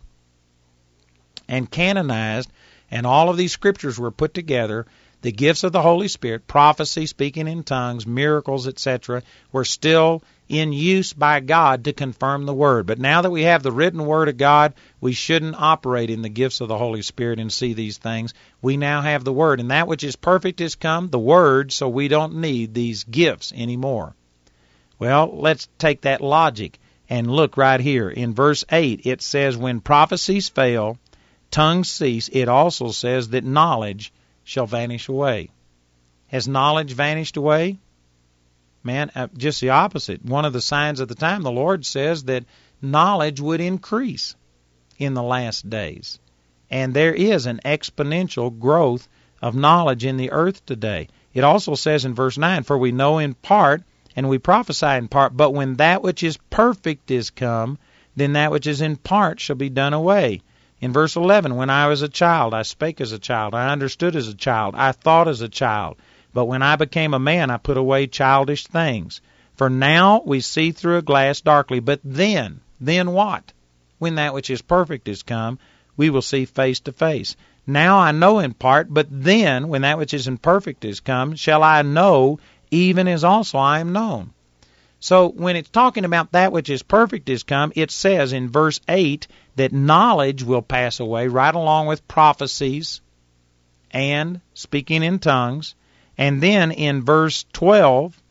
and canonized, and all of these scriptures were put together, the gifts of the Holy Spirit, prophecy, speaking in tongues, miracles, et cetera, were still in use by God to confirm the Word. But now that we have the written Word of God, we shouldn't operate in the gifts of the Holy Spirit and see these things. We now have the Word, and that which is perfect is come, the Word, so we don't need these gifts anymore. Well, let's take that logic and look right here. In verse eight, it says, "When prophecies fail, tongues cease." It also says that knowledge shall vanish away. Has knowledge vanished away? Man, uh, just the opposite. One of the signs of the time, the Lord says that knowledge would increase in the last days. And there is an exponential growth of knowledge in the earth today. It also says in verse nine, "For we know in part, and we prophesy in part, but when that which is perfect is come, then that which is in part shall be done away." In verse eleven, "When I was a child, I spake as a child, I understood as a child, I thought as a child. But when I became a man, I put away childish things. For now we see through a glass darkly, but then," then what? "When that which is perfect is come, we will see face to face. Now I know in part, but then, when that which is imperfect is come, shall I know, even as also I am known." So when it's talking about that which is perfect is come, it says in verse eight that knowledge will pass away right along with prophecies and speaking in tongues. And then in verse twelve,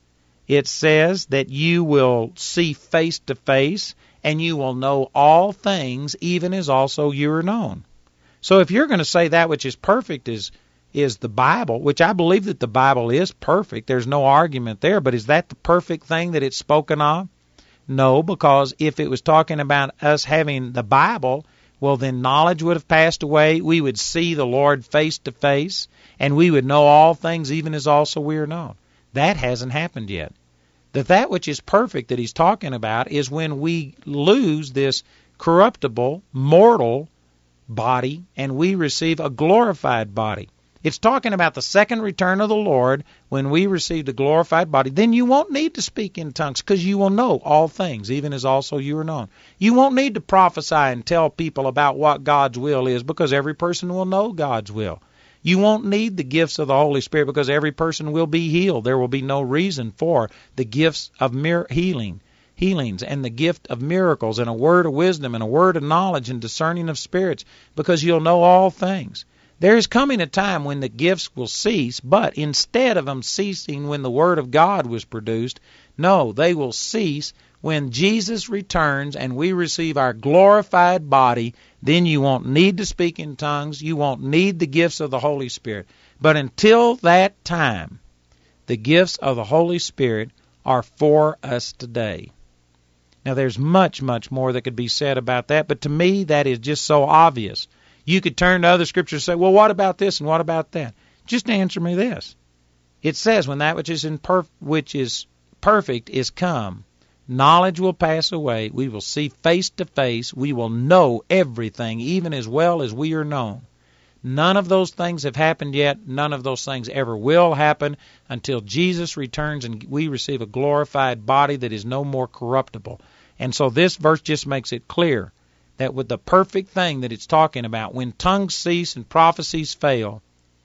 it says that you will see face to face, and you will know all things, even as also you are known. So if you're going to say that which is perfect is is the Bible, which I believe that the Bible is perfect, there's no argument there, but is that the perfect thing that it's spoken of? No, because if it was talking about us having the Bible, well, then knowledge would have passed away. We would see the Lord face to face, and we would know all things, even as also we are known. That hasn't happened yet. That that which is perfect that he's talking about is when we lose this corruptible, mortal body, and we receive a glorified body. It's talking about the second return of the Lord when we receive a glorified body. Then you won't need to speak in tongues because you will know all things, even as also you are known. You won't need to prophesy and tell people about what God's will is because every person will know God's will. You won't need the gifts of the Holy Spirit because every person will be healed. There will be no reason for the gifts of mir- healing, healings and the gift of miracles and a word of wisdom and a word of knowledge and discerning of spirits because you'll know all things. There is coming a time when the gifts will cease, but instead of them ceasing when the Word of God was produced, no, they will cease when Jesus returns and we receive our glorified body. Then you won't need to speak in tongues. You won't need the gifts of the Holy Spirit. But until that time, the gifts of the Holy Spirit are for us today. Now, there's much, much more that could be said about that, but to me, that is just so obvious. You could turn to other scriptures and say, well, what about this and what about that? Just answer me this. It says, when that which is in perf- which is perfect is come, knowledge will pass away, we will see face to face, we will know everything, even as well as we are known. None of those things have happened yet. None of those things ever will happen until Jesus returns and we receive a glorified body that is no more corruptible. And so this verse just makes it clear that with the perfect thing that it's talking about, when tongues cease and prophecies fail,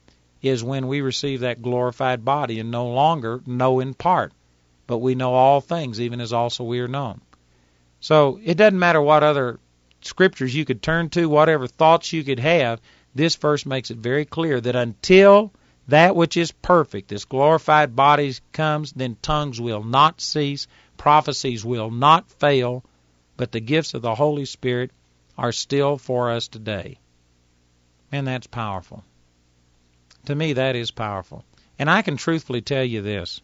is when we receive that glorified body and no longer know in part, but we know all things, even as also we are known. So it doesn't matter what other scriptures you could turn to, whatever thoughts you could have, this verse makes it very clear that until that which is perfect, this glorified body comes, then tongues will not cease, prophecies will not fail, but the gifts of the Holy Spirit are still for us today. And that's powerful. To me, that is powerful. And I can truthfully tell you this,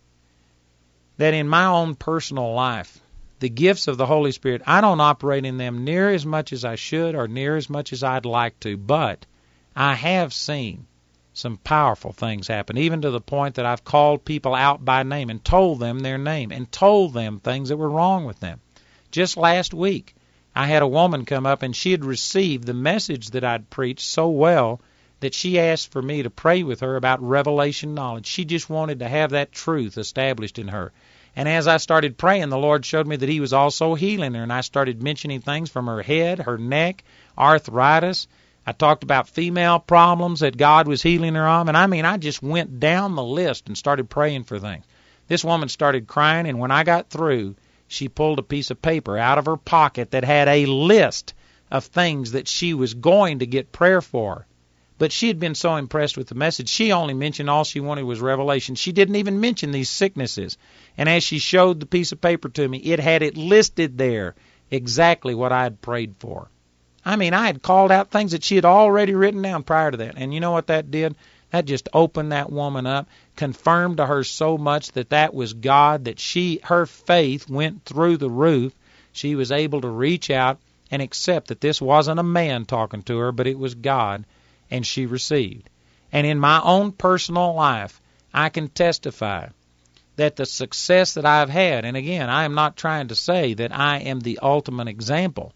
that in my own personal life, the gifts of the Holy Spirit, I don't operate in them near as much as I should or near as much as I'd like to, but I have seen some powerful things happen, even to the point that I've called people out by name and told them their name and told them things that were wrong with them. Just last week, I had a woman come up, and she had received the message that I'd preached so well that she asked for me to pray with her about revelation knowledge. She just wanted to have that truth established in her. And as I started praying, the Lord showed me that He was also healing her, and I started mentioning things from her head, her neck, arthritis. I talked about female problems that God was healing her of, and I mean, I just went down the list and started praying for things. This woman started crying, and when I got through, she pulled a piece of paper out of her pocket that had a list of things that she was going to get prayer for. But she had been so impressed with the message, she only mentioned all she wanted was revelation. She didn't even mention these sicknesses. And as she showed the piece of paper to me, it had it listed there exactly what I had prayed for. I mean, I had called out things that she had already written down prior to that. And you know what that did? That just opened that woman up, confirmed to her so much that that was God, that she, her faith went through the roof. She was able to reach out and accept that this wasn't a man talking to her, but it was God, and she received. And in my own personal life, I can testify that the success that I've had, and again, I am not trying to say that I am the ultimate example.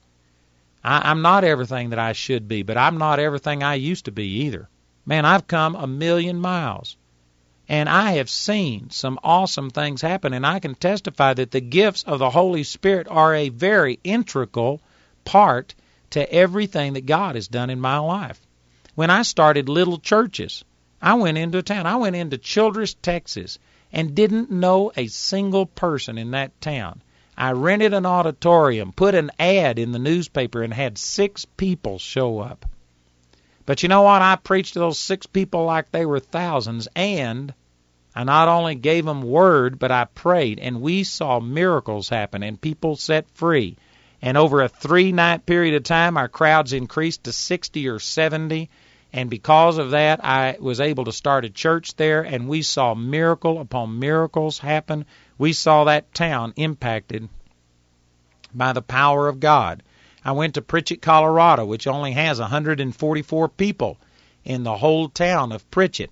I, I'm not everything that I should be, but I'm not everything I used to be either. Man, I've come a million miles, and I have seen some awesome things happen, and I can testify that the gifts of the Holy Spirit are a very integral part to everything that God has done in my life. When I started little churches, I went into a town. I went into Childress, Texas, and didn't know a single person in that town. I rented an auditorium, put an ad in the newspaper, and had six people show up. But you know what? I preached to those six people like they were thousands, and I not only gave them word, but I prayed, and we saw miracles happen and people set free. And over a three-night period of time, our crowds increased to sixty or seventy. And because of that, I was able to start a church there, and we saw miracle upon miracles happen. We saw that town impacted by the power of God. I went to Pritchett, Colorado, which only has one hundred forty-four people in the whole town of Pritchett.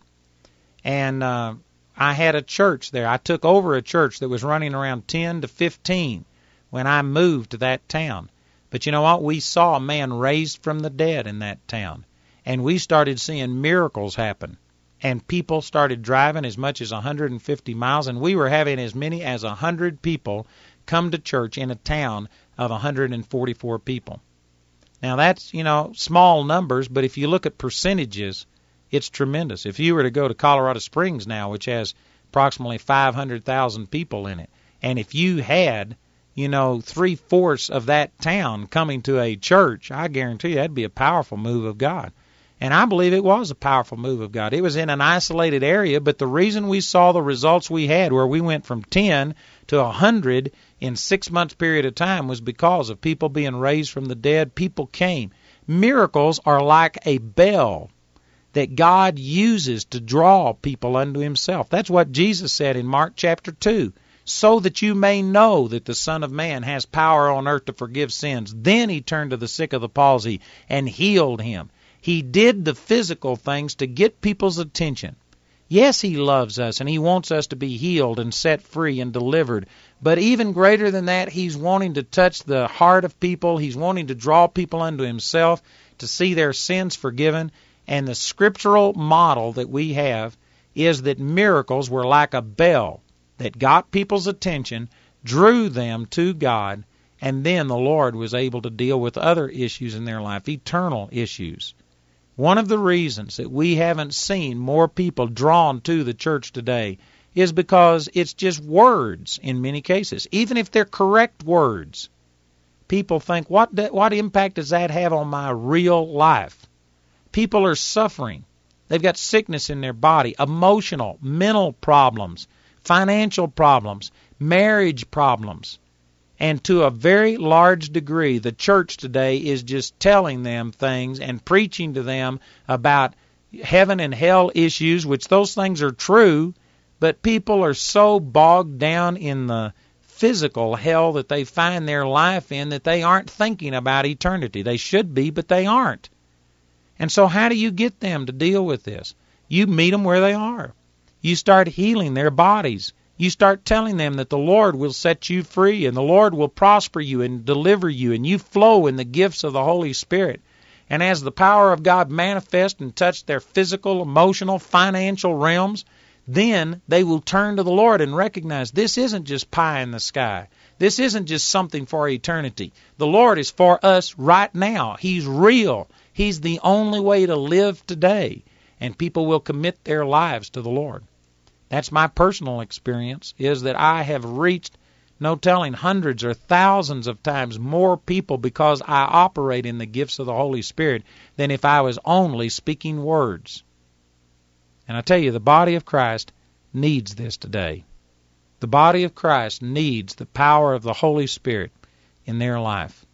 And uh, I had a church there. I took over a church that was running around ten to fifteen when I moved to that town. But you know what? We saw a man raised from the dead in that town. And we started seeing miracles happen. And people started driving as much as one hundred fifty miles. And we were having as many as one hundred people come to church in a town of one hundred forty-four people. Now that's, you know, small numbers, but if you look at percentages, it's tremendous. If you were to go to Colorado Springs now, which has approximately five hundred thousand people in it, and if you had, you know, three-fourths of that town coming to a church, I guarantee you that'd be a powerful move of God. And I believe it was a powerful move of God. It was in an isolated area, but the reason we saw the results we had, where we went from ten to one hundred in six months period of time, was because of people being raised from the dead. People came. Miracles are like a bell that God uses to draw people unto himself. That's what Jesus said in Mark chapter two. So that you may know that the Son of Man has power on earth to forgive sins. Then he turned to the sick of the palsy and healed him. He did the physical things to get people's attention. Yes, he loves us, and he wants us to be healed and set free and delivered. But even greater than that, he's wanting to touch the heart of people. He's wanting to draw people unto himself, to see their sins forgiven. And the scriptural model that we have is that miracles were like a bell that got people's attention, drew them to God, and then the Lord was able to deal with other issues in their life, eternal issues. One of the reasons that we haven't seen more people drawn to the church today is because it's just words in many cases. Even if they're correct words, people think, what what impact does that have on my real life? People are suffering. They've got sickness in their body, emotional, mental problems, financial problems, marriage problems. And to a very large degree, the church today is just telling them things and preaching to them about heaven and hell issues, which those things are true, but people are so bogged down in the physical hell that they find their life in that they aren't thinking about eternity. They should be, but they aren't. And so how do you get them to deal with this? You meet them where they are. You start healing their bodies. You start telling them that the Lord will set you free and the Lord will prosper you and deliver you, and you flow in the gifts of the Holy Spirit. And as the power of God manifests and touch their physical, emotional, financial realms, then they will turn to the Lord and recognize this isn't just pie in the sky. This isn't just something for eternity. The Lord is for us right now. He's real. He's the only way to live today. And people will commit their lives to the Lord. That's my personal experience, is that I have reached, no telling, hundreds or thousands of times more people because I operate in the gifts of the Holy Spirit than if I was only speaking words. And I tell you, the body of Christ needs this today. The body of Christ needs the power of the Holy Spirit in their life.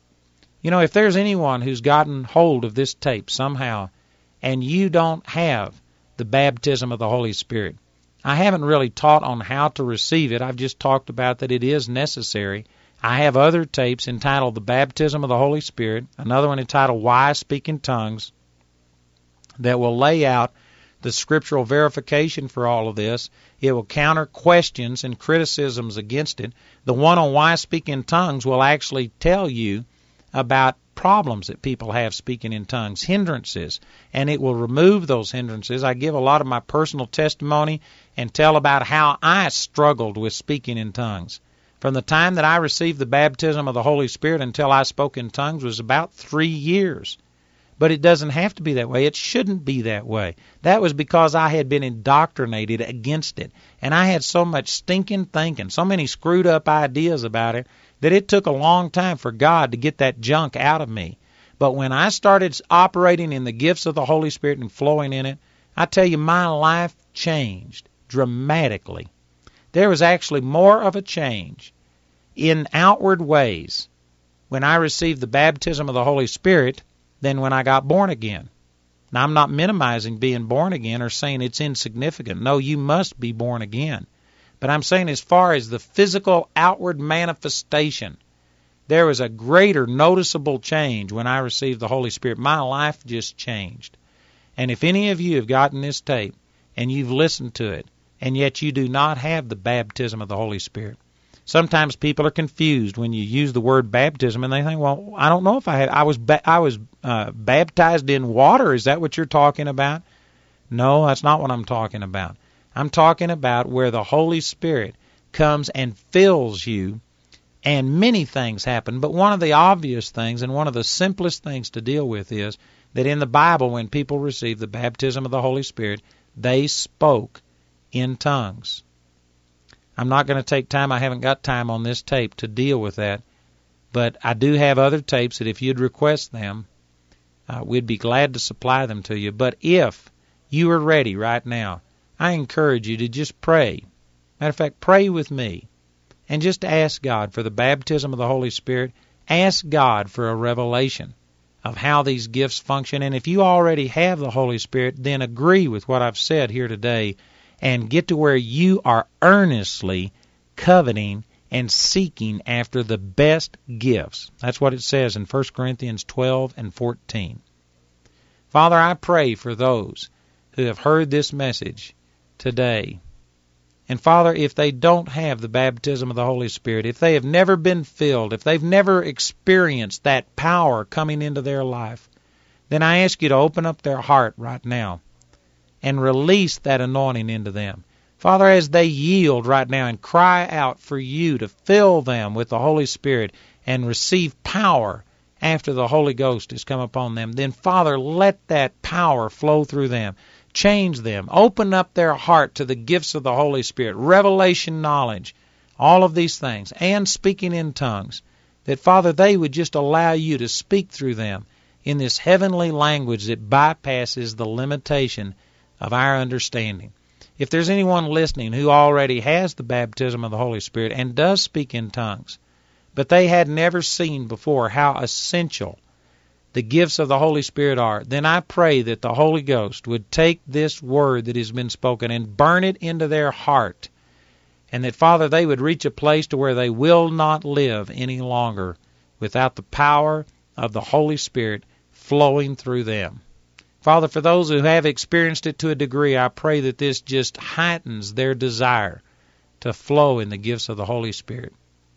You know, if there's anyone who's gotten hold of this tape somehow and you don't have the baptism of the Holy Spirit, I haven't really taught on how to receive it. I've just talked about that it is necessary. I have other tapes entitled The Baptism of the Holy Spirit, another one entitled Why I Speak in Tongues, that will lay out the scriptural verification for all of this. It will counter questions and criticisms against it. The one on Why I Speak in Tongues will actually tell you about problems that people have speaking in tongues, hindrances, and it will remove those hindrances. I give a lot of my personal testimony and tell about how I struggled with speaking in tongues. From the time that I received the baptism of the Holy Spirit until I spoke in tongues was about three years. But it doesn't have to be that way. It shouldn't be that way. That was because I had been indoctrinated against it. And I had so much stinking thinking, so many screwed up ideas about it, that it took a long time for God to get that junk out of me. But when I started operating in the gifts of the Holy Spirit and flowing in it, I tell you, my life changed dramatically. There was actually more of a change in outward ways when I received the baptism of the Holy Spirit than when I got born again. Now, I'm not minimizing being born again or saying it's insignificant. No, you must be born again. But I'm saying as far as the physical outward manifestation, there was a greater noticeable change when I received the Holy Spirit. My life just changed. And if any of you have gotten this tape and you've listened to it, and yet you do not have the baptism of the Holy Spirit, sometimes people are confused when you use the word baptism, and they think, well, I don't know if I had. I was ba- I was uh, baptized in water. Is that what you're talking about? No, that's not what I'm talking about. I'm talking about where the Holy Spirit comes and fills you, and many things happen. But one of the obvious things and one of the simplest things to deal with is that in the Bible, when people received the baptism of the Holy Spirit, they spoke in tongues. I'm not going to take time. I haven't got time on this tape to deal with that. But I do have other tapes that if you'd request them, uh, we'd be glad to supply them to you. But if you are ready right now, I encourage you to just pray. Matter of fact, pray with me. And just ask God for the baptism of the Holy Spirit. Ask God for a revelation of how these gifts function. And if you already have the Holy Spirit, then agree with what I've said here today and get to where you are earnestly coveting and seeking after the best gifts. That's what it says in First Corinthians twelve and fourteen. Father, I pray for those who have heard this message today. And Father, if they don't have the baptism of the Holy Spirit, if they have never been filled, if they've never experienced that power coming into their life, then I ask you to open up their heart right now and release that anointing into them. Father, as they yield right now and cry out for you to fill them with the Holy Spirit and receive power after the Holy Ghost has come upon them, then Father, let that power flow through them. Change them. Open up their heart to the gifts of the Holy Spirit, revelation knowledge, all of these things, and speaking in tongues, that, Father, they would just allow you to speak through them in this heavenly language that bypasses the limitation of our understanding. If there's anyone listening who already has the baptism of the Holy Spirit and does speak in tongues, but they had never seen before how essential the gifts of the Holy Spirit are, then I pray that the Holy Ghost would take this word that has been spoken and burn it into their heart, and that, Father, they would reach a place to where they will not live any longer without the power of the Holy Spirit flowing through them. Father, for those who have experienced it to a degree, I pray that this just heightens their desire to flow in the gifts of the Holy Spirit.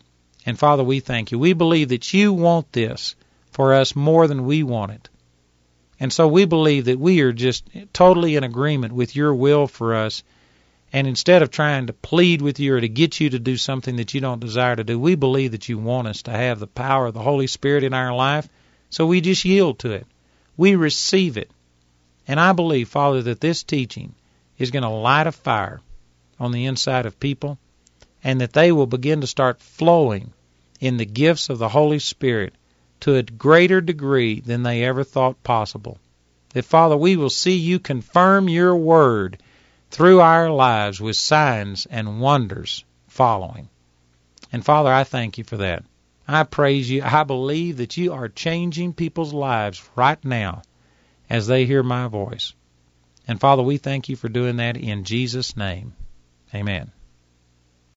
And Father, we thank you. We believe that you want this for us more than we want it. And so we believe that we are just totally in agreement with your will for us. And instead of trying to plead with you or to get you to do something that you don't desire to do, we believe that you want us to have the power of the Holy Spirit in our life. So we just yield to it. We receive it. And I believe, Father, that this teaching is going to light a fire on the inside of people, and that they will begin to start flowing in the gifts of the Holy Spirit to a greater degree than they ever thought possible. That, Father, we will see you confirm your word through our lives with signs and wonders following. And, Father, I thank you for that. I praise you. I believe that you are changing people's lives right now as they hear my voice. And, Father, we thank you for doing that in Jesus' name. Amen.